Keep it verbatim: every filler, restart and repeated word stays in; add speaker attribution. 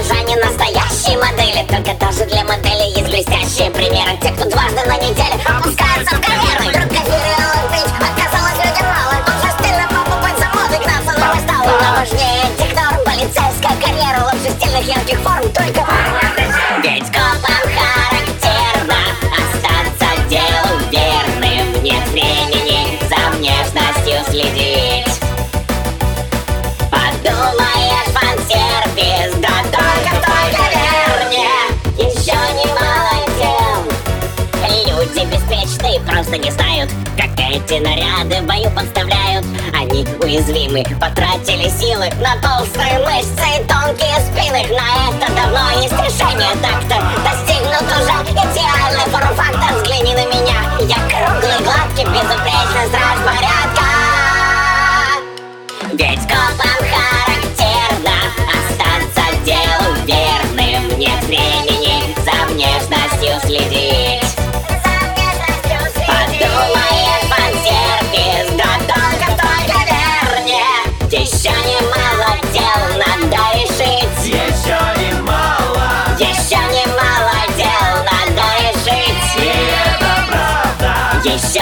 Speaker 1: горожане настоящие модели. Только тоже для модели есть блестящие примеры. Те, кто дважды на неделю опускаются в карьеру. Вдруг кофировала пить, отказалась людям мало. Он же стильно покупать за модой, гнаться на выставу. Но важнее тех, кто полицейская карьера. Лучше стильных ярких форм, только ведь копам характерно остаться делу верным. Нет времени за внешностью следить. Подумаешь, фан-сервис, да только в той каверне еще немало дел. Люди беспечные просто не знают, как эти наряды в бою подставляют. Они уязвимы, потратили силы на толстые мышцы и тонкие спины. На это давно есть решение, так-то достигнут уже идеальный форм-фактор. Взгляни на меня, я круглый, гладкий, безупречный страж порядка. Ведь копам характерно остаться делу верным. Нет времени за внешностью следить. Подумаешь, фан-сервис, да только в той каверне еще немало дел надо решить.
Speaker 2: Еще немало,
Speaker 1: Еще немало дел надо решить.
Speaker 2: и это правда.
Speaker 1: Еще